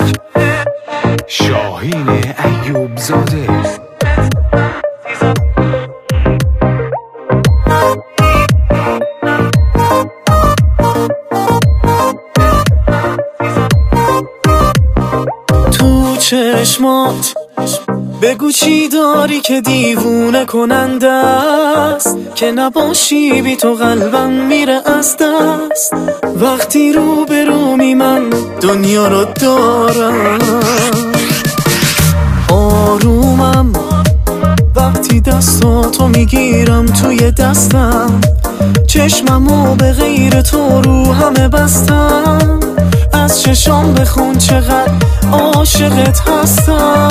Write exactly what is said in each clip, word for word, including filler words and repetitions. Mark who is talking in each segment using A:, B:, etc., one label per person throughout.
A: شاهین ایوب زاده.
B: تو چشمات بگو چی داری که دیوونه کننده است، که نباشی بی تو قلبم میره از دست. وقتی رو به رو می من دنیا رو دارم، آرومم وقتی دستاتو میگیرم توی دستم. چشممو به غیر تو رو همه بستم، از چشام بخون چقدر عاشقت هستم.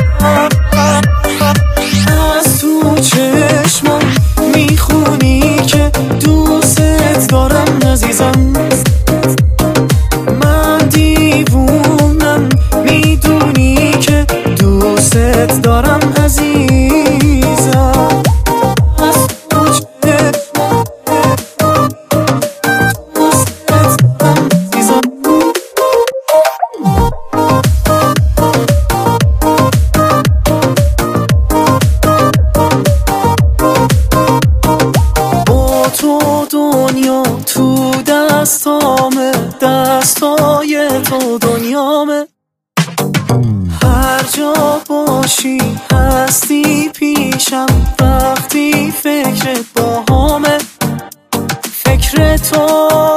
B: از تو چشمم میخونی که دوست دارم عزیزم. من دیوونم میدونی که دوست دارم عزیزم. از تو چشمم دوست دارم عزیزم. تو دنیا تو دستامه، دستای تو دنیامه. هر جا باشی هستی پیشم، وقتی فکرت باهامه. فکر تو